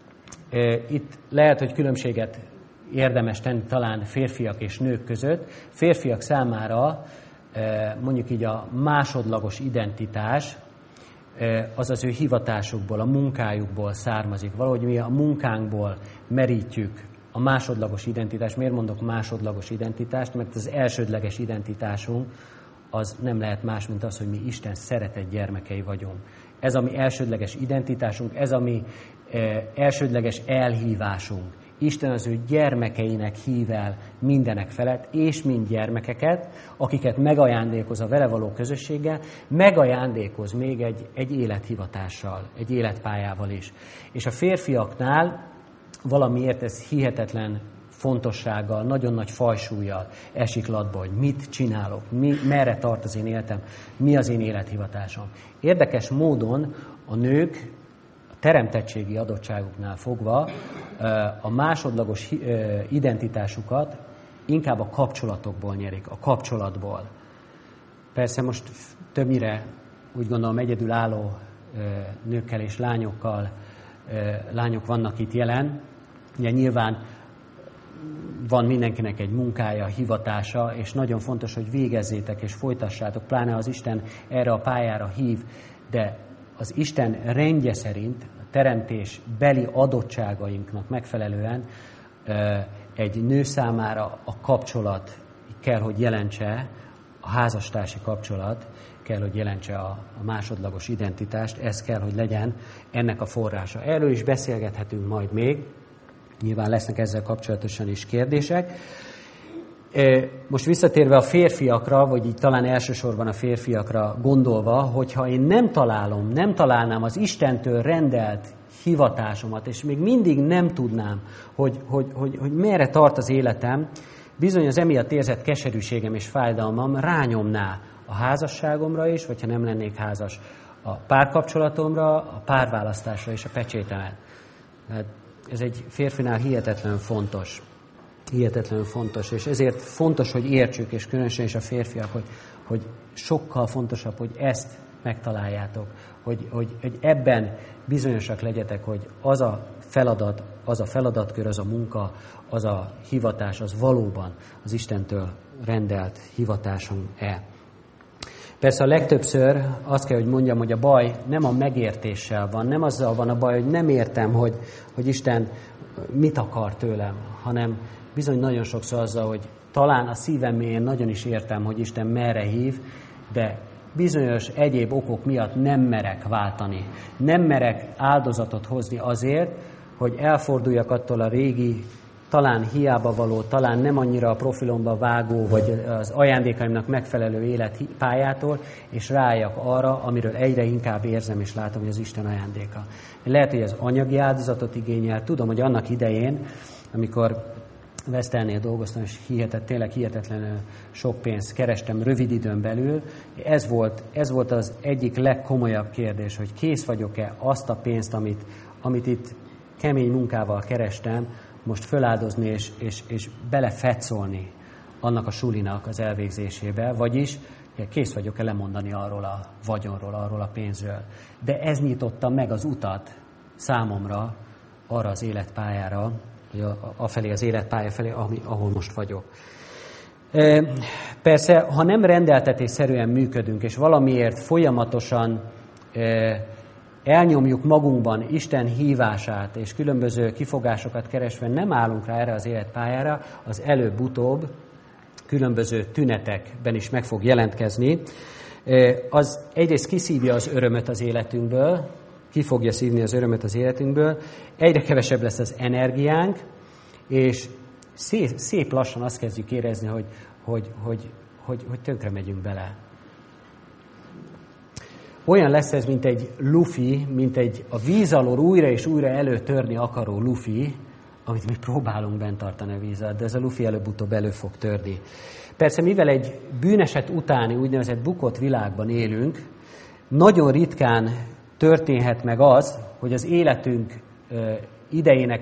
itt lehet, hogy különbséget érdemes tenni talán férfiak és nők között. Férfiak számára mondjuk így a másodlagos identitás, az az ő hivatásukból, a munkájukból származik. Valahogy mi a munkánkból merítjük a másodlagos identitást. Miért mondok másodlagos identitást? Mert az elsődleges identitásunk az nem lehet más, mint az, hogy mi Isten szeretett gyermekei vagyunk. Ez a mi elsődleges identitásunk, ez a mi elsődleges elhívásunk. Isten az ő gyermekeinek hív el mindenek felett, és mind gyermekeket, akiket megajándékoz a vele való közösséggel, megajándékoz még egy élethivatással, egy életpályával is. És a férfiaknál valamiért ez hihetetlen fontossággal, nagyon nagy fajsúllyal esik latba, hogy mit csinálok, merre tart az én életem, mi az én élethivatásom. Érdekes módon a nők teremtettségi adottságuknál fogva a másodlagos identitásukat inkább a kapcsolatokból nyerik, a kapcsolatból. Persze most többnyire úgy gondolom egyedülálló nőkkel és lányok vannak itt jelen. Ugye nyilván van mindenkinek egy munkája, hivatása, és nagyon fontos, hogy végezzétek és folytassátok, pláne az Isten erre a pályára hív, de az Isten rendje szerint, a teremtés beli adottságainknak megfelelően egy nő számára a kapcsolat kell, hogy jelentse, a házastársi kapcsolat kell, hogy jelentse a másodlagos identitást, ez kell, hogy legyen ennek a forrása. Erről is beszélgethetünk majd még, nyilván lesznek ezzel kapcsolatosan is kérdések. Most visszatérve a férfiakra, vagy így talán elsősorban a férfiakra gondolva, hogyha én nem találnám az Istentől rendelt hivatásomat, és még mindig nem tudnám, hogy merre tart az életem, bizony az emiatt érzett keserűségem és fájdalmam rányomná a házasságomra is, vagy ha nem lennék házas, a párkapcsolatomra, a párválasztásra és a pecsétemet. Ez egy férfinál hihetetlen fontos, és ezért fontos, hogy értsük, és különösen is a férfiak, hogy sokkal fontosabb, hogy ezt megtaláljátok, hogy ebben bizonyosak legyetek, hogy az a feladat, az a feladatkör, az a munka, az a hivatás, az valóban az Istentől rendelt hivatásom-e. Persze a legtöbbször azt kell, hogy mondjam, hogy a baj nem a megértéssel van, nem azzal van a baj, hogy nem értem, hogy Isten mit akar tőlem, hanem bizony nagyon sokszor azzal, hogy talán a szívem mélyén nagyon is értem, hogy Isten merre hív, de bizonyos egyéb okok miatt nem merek váltani. Nem merek áldozatot hozni azért, hogy elforduljak attól a régi, talán hiába való, talán nem annyira a profilomba vágó, vagy az ajándékaimnak megfelelő életpályától, és rájak arra, amiről egyre inkább érzem és látom, hogy az Isten ajándéka. Lehet, hogy ez anyagi áldozatot igényel. Tudom, hogy annak idején, amikor Vesztelnél dolgoztam, és tényleg hihetetlenül sok pénzt kerestem rövid időn belül. Ez volt az egyik legkomolyabb kérdés, hogy kész vagyok-e azt a pénzt, amit itt kemény munkával kerestem, most föláldozni és belefetszolni annak a sulinak az elvégzésébe, vagyis kész vagyok-e lemondani arról a vagyonról, arról a pénzről. De ez nyitotta meg az utat számomra arra az életpályára, vagy afelé az életpálya felé, ahol most vagyok. Persze, ha nem rendeltetésszerűen működünk, és valamiért folyamatosan elnyomjuk magunkban Isten hívását, és különböző kifogásokat keresve nem állunk rá erre az életpályára, az előbb-utóbb különböző tünetekben is meg fog jelentkezni. Az egyrészt kiszívja az örömöt az életünkből, ki fogja szívni az örömöt az életünkből, egyre kevesebb lesz az energiánk, és szép lassan azt kezdjük érezni, hogy tönkre megyünk bele. Olyan lesz ez, mint egy lufi, mint egy a víz alól újra és újra előtörni akaró lufi, amit mi próbálunk bent tartani a víz alatt, de ez a lufi előbb-utóbb elő fog törni. Persze, mivel egy bűneset utáni úgynevezett bukott világban élünk, nagyon ritkán történhet meg az, hogy az életünk idejének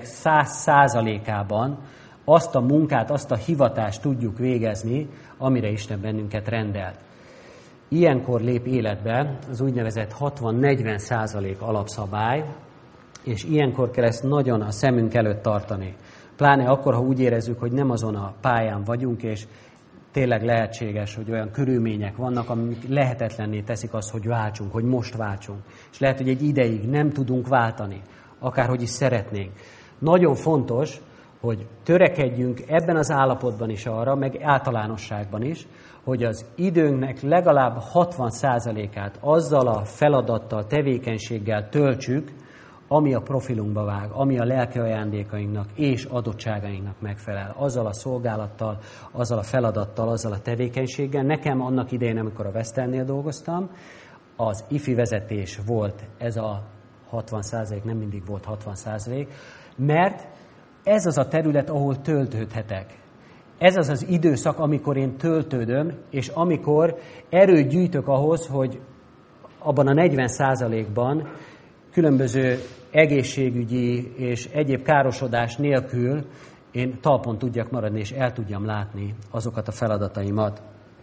100%-ában azt a munkát, azt a hivatást tudjuk végezni, amire Isten bennünket rendelt. Ilyenkor lép életbe az úgynevezett 60-40% alapszabály, és ilyenkor kell ezt nagyon a szemünk előtt tartani. Pláne akkor, ha úgy érezzük, hogy nem azon a pályán vagyunk, és tényleg lehetséges, hogy olyan körülmények vannak, amik lehetetlenné teszik azt, hogy váltsunk, hogy most váltsunk. És lehet, hogy egy ideig nem tudunk váltani, akárhogy is szeretnénk. Nagyon fontos, hogy törekedjünk ebben az állapotban is arra, meg általánosságban is, hogy az időnknek legalább 60%-át azzal a feladattal, tevékenységgel töltsük, ami a profilunkba vág, ami a lelki ajándékainknak és adottságainknak megfelel. Azzal a szolgálattal, azzal a feladattal, azzal a tevékenységgel. Nekem annak idején, amikor a Westernnél dolgoztam, az ifi vezetés volt ez a 60%, nem mindig volt 60%, mert ez az a terület, ahol töltődhetek. Ez az az időszak, amikor én töltődöm, és amikor erőt gyűjtök ahhoz, hogy abban a 40%-ban különböző egészségügyi és egyéb károsodás nélkül én talpon tudjak maradni, és el tudjam látni azokat a feladataimat.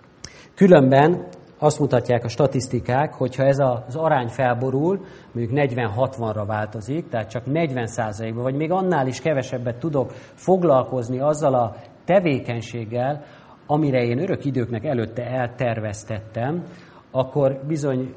Különben azt mutatják a statisztikák, hogyha ez az arány felborul, mondjuk 40-60-ra változik, tehát csak 40%-ban, vagy még annál is kevesebbet tudok foglalkozni azzal a tevékenységgel, amire én örök időknek előtte elterveztettem, akkor bizony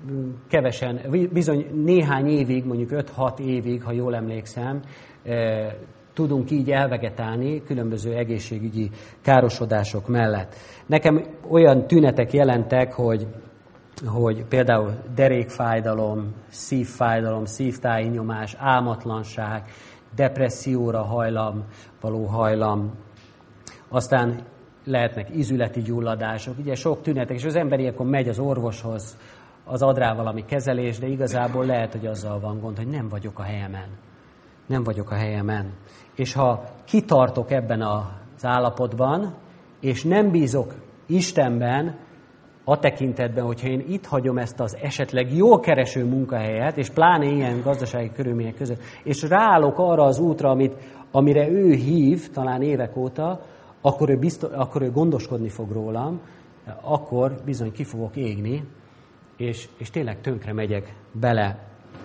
néhány évig, mondjuk 5-6 évig, ha jól emlékszem, tudunk így elvegetálni különböző egészségügyi károsodások mellett. Nekem olyan tünetek jelentek, hogy például derékfájdalom, szívfájdalom, szívtájnyomás, álmatlanság, depresszióra való hajlam, aztán lehetnek ízületi gyulladások, ugye sok tünetek, és az ember ilyenkor megy az orvoshoz, az ad rá valami kezelés, de igazából lehet, hogy azzal van gond, hogy nem vagyok a helyemen. Nem vagyok a helyemen. És ha kitartok ebben az állapotban, és nem bízok Istenben, a tekintetben, hogyha én itt hagyom ezt az esetleg jól kereső munkahelyet, és pláne ilyen gazdasági körülmények között, és ráállok arra az útra, amire ő hív, talán évek óta, akkor ő gondoskodni fog rólam, akkor bizony ki fogok égni, és tényleg tönkre megyek bele.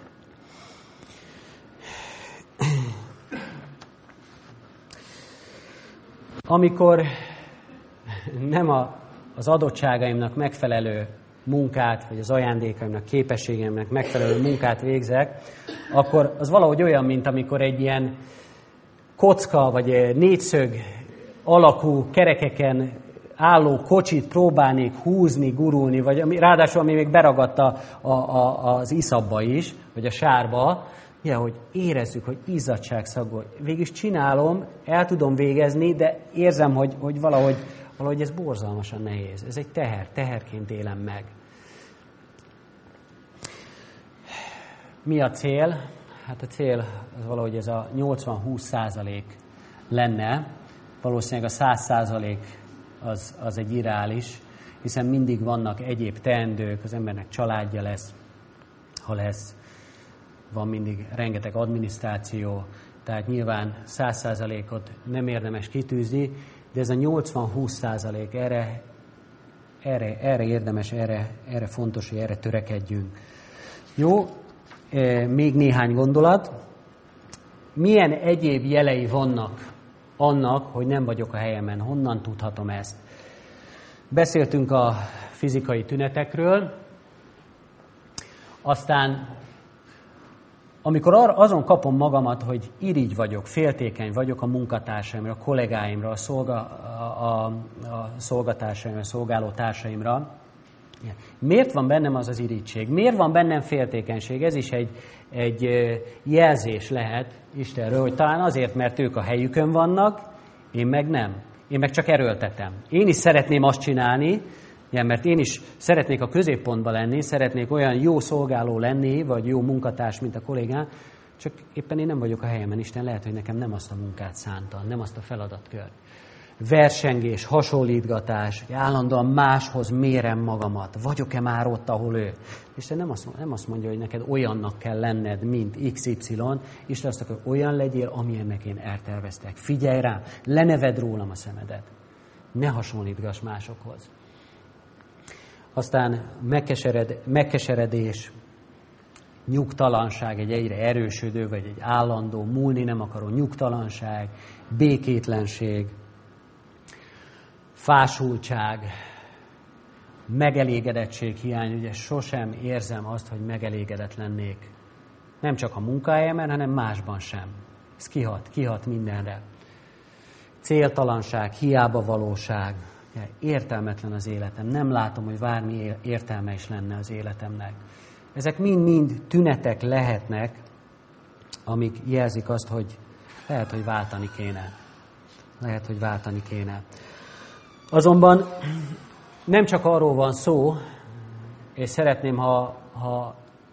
Amikor nem az adottságaimnak megfelelő munkát, vagy az ajándékaimnak, képességeimnek megfelelő munkát végzek, akkor az valahogy olyan, mint amikor egy ilyen kocka, vagy egy négyszög alakú kerekeken álló kocsit próbálnék húzni, gurulni, vagy ráadásul ami még beragadt az iszabba is, vagy a sárba, ugye, hogy érezzük, hogy izzadságszagú. Végülis csinálom, el tudom végezni, de érzem, hogy valahogy ez borzalmasan nehéz. Ez egy teherként élem meg. Mi a cél? Hát a cél az valahogy ez a 80-20% lenne. Valószínűleg a 100% az egy irreális, hiszen mindig vannak egyéb teendők, az embernek családja lesz, ha lesz, van mindig rengeteg adminisztráció, tehát nyilván 100%-ot nem érdemes kitűzni, de ez a 80-20% erre érdemes, erre fontos, hogy erre törekedjünk. Jó, még néhány gondolat. milyen egyéb jelei vannak annak, hogy nem vagyok a helyemen. Honnan tudhatom ezt? Beszéltünk a fizikai tünetekről, aztán amikor azon kapom magamat, hogy irigy vagyok, féltékeny vagyok a munkatársaimra, a kollégáimra, a szolgatársaimra, a szolgáló társaimra, miért van bennem az az irigység? Miért van bennem féltékenység? Ez is egy jelzés lehet Istenről, hogy talán azért, mert ők a helyükön vannak, én meg nem. Én meg csak erőltetem. Én is szeretném azt csinálni, mert én is szeretnék a középpontban lenni, szeretnék olyan jó szolgáló lenni, vagy jó munkatárs, mint a kollégám, csak éppen én nem vagyok a helyemen. Isten lehet, hogy nekem nem azt a munkát szánta, nem azt a feladatkört. Versengés, hasonlítgatás, állandóan máshoz mérem magamat. Vagyok-e már ott, ahol ő? Isten nem azt mondja, hogy neked olyannak kell lenned, mint XY. Isten azt akar, hogy olyan legyél, amilyennek én elterveztek. Figyelj rám, leneved rólam a szemedet. Ne hasonlítgass másokhoz. Aztán megkeseredés, nyugtalanság, egy egyre erősödő, vagy egy állandó, múlni nem akaró nyugtalanság, békétlenség, fásultság, megelégedettség hiány, ugye sosem érzem azt, hogy megelégedett lennék. Nem csak a munkahelyemen, hanem másban sem. Ez kihat mindenre. Céltalanság, hiába valóság, értelmetlen az életem. Nem látom, hogy bármi értelme is lenne az életemnek. Ezek mind-mind tünetek lehetnek, amik jelzik azt, hogy lehet, hogy váltani kéne. Lehet, hogy váltani kéne. Azonban nem csak arról van szó, és szeretném, ha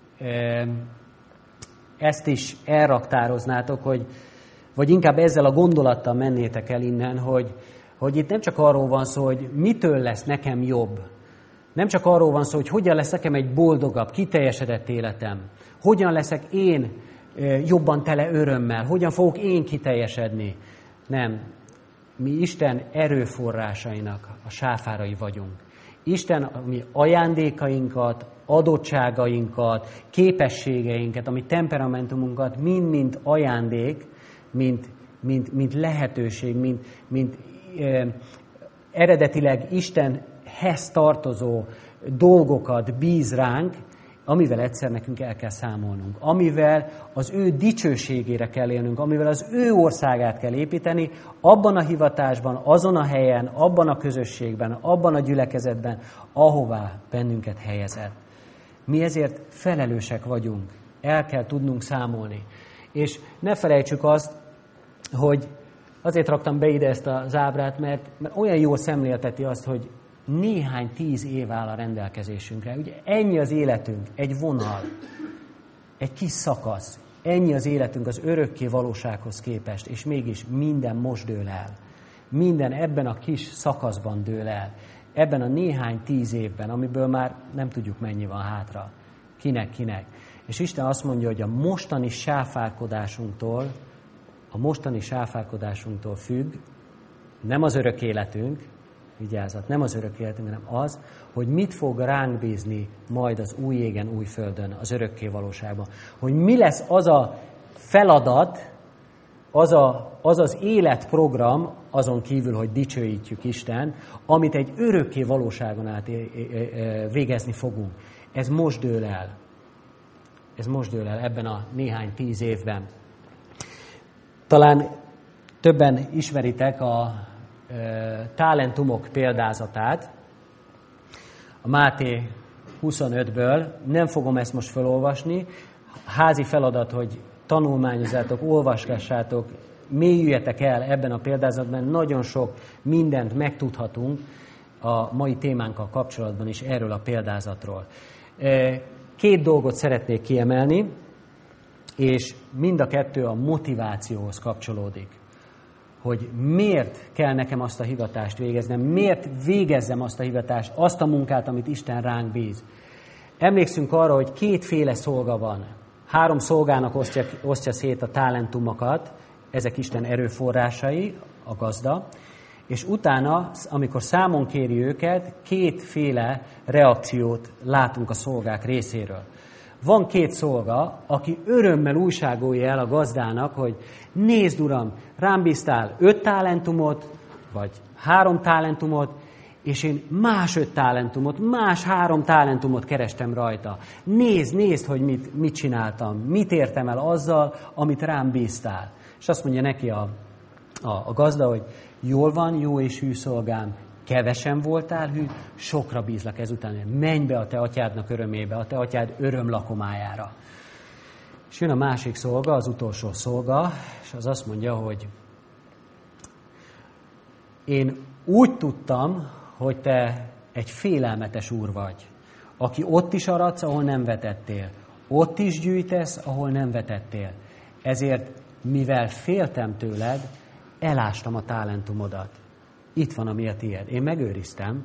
ezt is elraktároznátok, vagy inkább ezzel a gondolattal mennétek el innen, hogy itt nem csak arról van szó, hogy mitől lesz nekem jobb. Nem csak arról van szó, hogy hogyan lesz nekem egy boldogabb, kiteljesedett életem. Hogyan leszek én jobban tele örömmel. Hogyan fogok én kiteljesedni. Nem. Mi Isten erőforrásainak a sáfárai vagyunk. Isten a mi ajándékainkat, adottságainkat, képességeinket, a mi temperamentumunkat mind-mind ajándék, mint lehetőség, mint eredetileg Istenhez tartozó dolgokat bíz ránk, amivel egyszer nekünk el kell számolnunk, amivel az ő dicsőségére kell élnünk, amivel az ő országát kell építeni, abban a hivatásban, azon a helyen, abban a közösségben, abban a gyülekezetben, ahová bennünket helyezett. Mi ezért felelősek vagyunk, el kell tudnunk számolni. És ne felejtsük azt, hogy azért raktam be ide ezt az ábrát, mert olyan jól szemlélteti azt, hogy néhány 10 év áll a rendelkezésünkre. Ugye ennyi az életünk, egy vonal, egy kis szakasz. Ennyi az életünk az örökké valósághoz képest, és mégis minden most dől el. Minden ebben a kis szakaszban dől el. Ebben a néhány 10 évben, amiből már nem tudjuk mennyi van hátra. Kinek. És Isten azt mondja, hogy a mostani sáfárkodásunktól függ, nem az örök életünk, vigyázat, nem az örök életünk, hanem az, hogy mit fog ránk bízni majd az új égen, új földön, az örökké valóságban. Hogy mi lesz az a feladat, az az életprogram, azon kívül, hogy dicsőítjük Isten, amit egy örökké valóságon át végezni fogunk. Ez most dől el. Ez most dől el ebben a néhány 10 évben. Talán többen ismeritek a talentumok példázatát, a Máté 25-ből. Nem fogom ezt most felolvasni. Házi feladat, hogy tanulmányozzátok, olvasgassátok, mélyüljetek el ebben a példázatban. Nagyon sok mindent megtudhatunk a mai témánkkal kapcsolatban is erről a példázatról. 2 dolgot szeretnék kiemelni, és mind a 2 a motivációhoz kapcsolódik. Hogy miért kell nekem azt a hivatást végeznem, miért végezzem azt a hivatást, azt a munkát, amit Isten ránk bíz. Emlékszünk arra, hogy 2 szolga van. 3 szolgának osztja szét a talentumokat, ezek Isten erőforrásai, a gazda, és utána, amikor számon kéri őket, 2 reakciót látunk a szolgák részéről. Van 2 szolga, aki örömmel újságolja el a gazdának, hogy nézd, uram, rám bíztál 5 talentumot, vagy 3 talentumot, és én más 5 talentumot, más 3 talentumot kerestem rajta. Nézd, hogy mit csináltam, mit értem el azzal, amit rám bíztál. És azt mondja neki a gazda, hogy jól van, jó és hű szolgám, kevesen voltál hű, sokra bízlak ezután. Menj be a te atyádnak örömébe, a te atyád örömlakomájára. És jön a másik szolga, az utolsó szolga, és az azt mondja, hogy én úgy tudtam, hogy te egy félelmetes úr vagy, aki ott is aradsz, ahol nem vetettél, ott is gyűjtesz, ahol nem vetettél. Ezért, mivel féltem tőled, elástam a talentumodat. Itt van, ami a tiéd. Én megőriztem,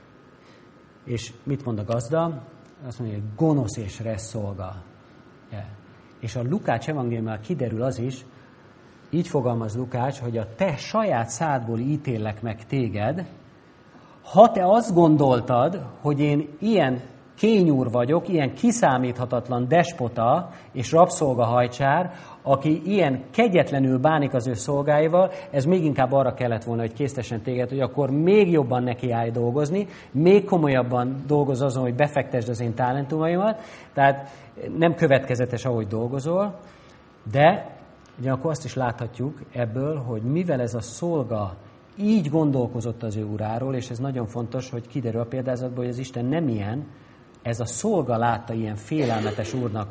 és mit mond a gazda? Azt mondja, hogy gonosz és resz szolga. És a Lukács evangéliumban kiderül az is, így fogalmaz Lukács, hogy a te saját szádból ítélek meg téged, ha te azt gondoltad, hogy én ilyen kényúr vagyok, ilyen kiszámíthatatlan despota és rabszolgahajcsár, aki ilyen kegyetlenül bánik az ő szolgáival, ez még inkább arra kellett volna, hogy késztessen téged, hogy akkor még jobban nekiállj dolgozni, még komolyabban dolgozz azon, hogy befektesd az én talentumaimat, tehát nem következetes, ahogy dolgozol, de ugyanakkor azt is láthatjuk ebből, hogy mivel ez a szolga így gondolkozott az ő uráról, és ez nagyon fontos, hogy kiderül a példázatból, hogy az Isten nem ilyen, ez a szolga látta ilyen félelmetes úrnak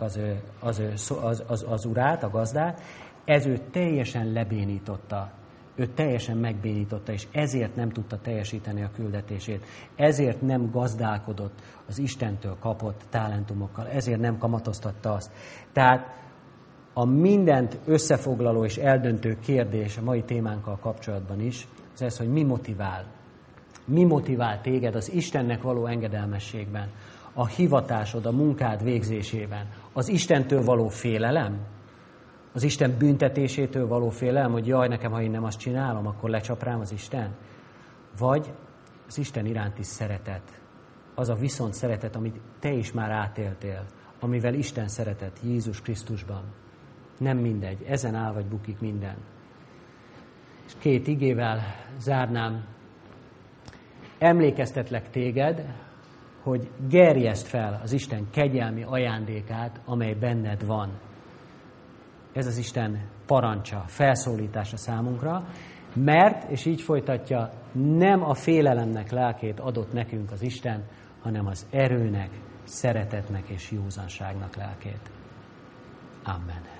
az urát, a gazdát, ez őt teljesen lebénította, őt teljesen megbénította, és ezért nem tudta teljesíteni a küldetését, ezért nem gazdálkodott az Istentől kapott talentumokkal, ezért nem kamatoztatta azt. Tehát a mindent összefoglaló és eldöntő kérdés a mai témánkkal kapcsolatban is, az ez, hogy mi motivál. Mi motivál téged az Istennek való engedelmességben, a hivatásod, a munkád végzésében, az Istentől való félelem, az Isten büntetésétől való félelem, hogy jaj, nekem, ha én nem azt csinálom, akkor lecsap rám az Isten, vagy az Isten iránti szeretet, az a viszont szeretet, amit te is már átéltél, amivel Isten szeretett Jézus Krisztusban. Nem mindegy, ezen áll vagy bukik minden. És 2 igével zárnám. Emlékeztetlek téged, hogy gerjeszd fel az Isten kegyelmi ajándékát, amely benned van. Ez az Isten parancsa, felszólítása számunkra, mert, és így folytatja, nem a félelemnek lelkét adott nekünk az Isten, hanem az erőnek, szeretetnek és józanságnak lelkét. Amen.